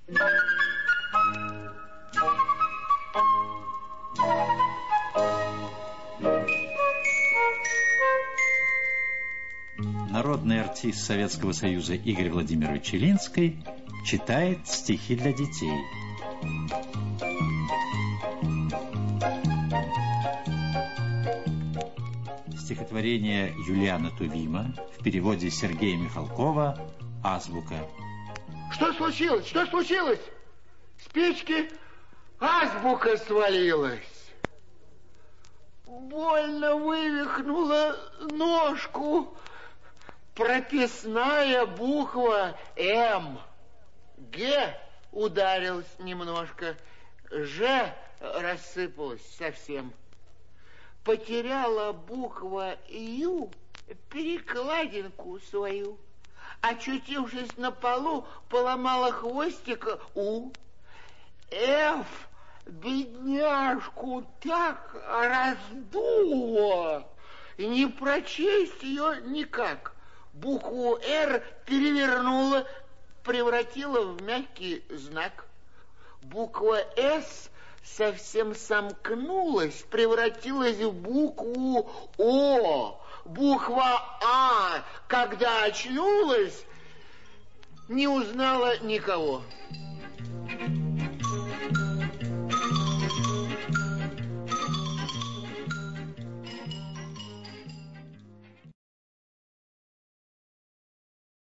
Народный артист Советского Союза Игорь Владимирович Илинский читает стихи для детей. Стихотворение Юлиана Тувима в переводе Сергея Михалкова «Азбука». Что случилось? Что случилось? С печки азбука свалилась. Больно вывихнула ножку. Прописная буква «М». «Г» ударилась немножко. «Ж» рассыпалась совсем. Потеряла буква «Ю» перекладинку свою. Очутившись на полу, поломала хвостик «У». «Ф» бедняжку так раздуло, не прочесть ее никак. Букву «Р» перевернула, превратила в мягкий знак. Буква «С» совсем сомкнулась, превратилась в букву «О». Буква «А», когда очнулась, не узнала никого.